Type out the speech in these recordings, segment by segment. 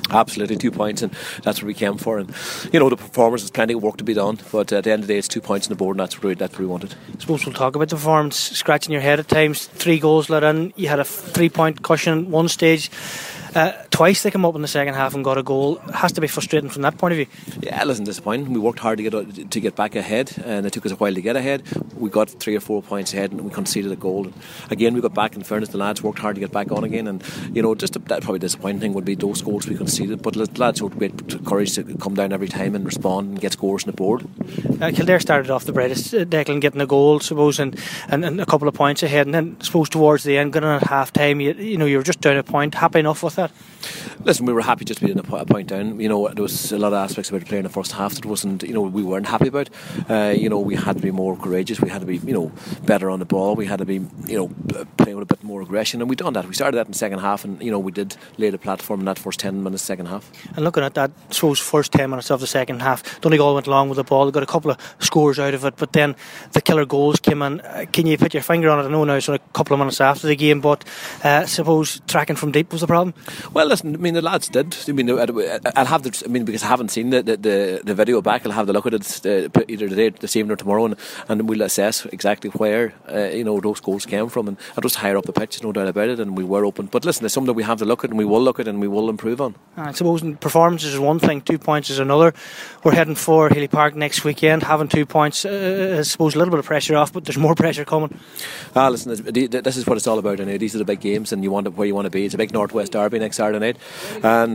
Absolutely, 2 points, and that's what we came for. And the performance is plenty of work to be done, but at the end of the day, it's 2 points on the board, and that's what we wanted. I suppose we'll talk about the performance. Scratching your head at times, 3 goals let in. You had a 3-point cushion at one stage. Twice they came up in the second half and got a goal. It has to be frustrating from that point of view. Yeah, listen, disappointing. We worked hard to get back ahead, and it took us a while to get ahead. We got 3 or 4 points ahead, and we conceded a goal. And again, we got back. In fairness, the lads worked hard to get back on again, and that probably disappointing thing would be those goals we conceded. But the lads showed great courage to come down every time and respond and get scores on the board. Kildare started off the brightest, Declan getting a goal, suppose, and a couple of points ahead, and then suppose towards the end, getting at half time, you were just down a point. Happy enough with that? Listen, we were happy just being a point down. There was a lot of aspects about the play in the first half that wasn't, we weren't happy about. We had to be more courageous. We had to be, better on the ball. We had to be, playing with a bit more aggression, and we done that. We started that in the second half, and we did lay the platform in that first 10 minutes second half. And looking at that, I suppose first 10 minutes of the second half, Donegal went along with the ball. They got a couple of scores out of it, but then the killer goals came in. Can you put your finger on it? I know now it's only a couple of minutes after the game, but suppose tracking from deep was the problem. Well, listen, the lads did. I'll have because I haven't seen the video back. I'll have to look at it either today, this evening, or tomorrow, and we'll assess exactly where those goals came from. And it was higher up the pitch, no doubt about it, and we were open. But listen, it's something that we have to look at, and we will look at, and we will improve on. I suppose performances is one thing, 2 points is another. We're heading for Healy Park next weekend, having 2 points. I suppose a little bit of pressure off, but there's more pressure coming. Listen, this is what it's all about. These are the big games, and you want where you want to be. It's a big Northwest derby next Saturday night, and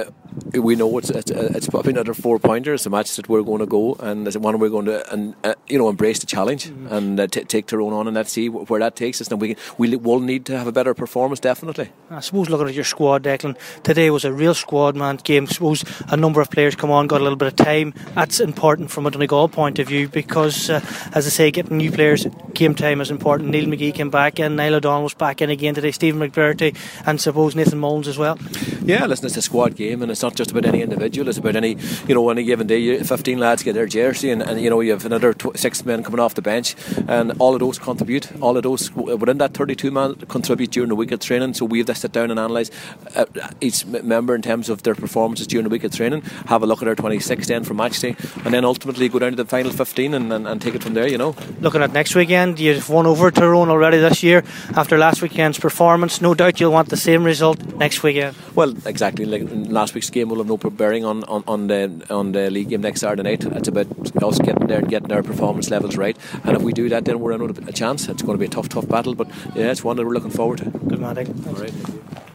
we know it's probably another 4 pointer. It's a match that we're going to go, and it's one we're going to embrace the challenge and take Tyrone on, and let's see where that takes us. And we will need to have a better performance, definitely. I suppose looking at your squad, Declan, today was a real squad man game. I suppose a number of players come on, got a little bit of time. That's important from a Donegal point of view because, as I say, getting new players, game time is important. Neil McGee came back in, Niall O'Donnell was back in again today, Stephen McBurty, and suppose Nathan Mullins as well. Yeah, listen, it's a squad game, and it's not just about any individual. It's about any given day. 15 lads get their jersey, and you have another 6 men coming off the bench, and all of those contribute. All of those within that 32 man contribute during the week of training. So we have to sit down and analyse each member in terms of their performances during the week of training. Have a look at our 26 then for match day, and then ultimately go down to the final 15 and take it from there. Looking at next weekend, you've won over Tyrone already this year after last weekend's performance. No doubt you'll want the same result next weekend. Well, exactly. Like last week's game will have no bearing on the league game next Saturday night. It's about us getting there and getting our performance levels right. And if we do that, then we're in a chance. It's going to be a tough battle, but yeah, it's one that we're looking forward to. Good man, Dick. All right.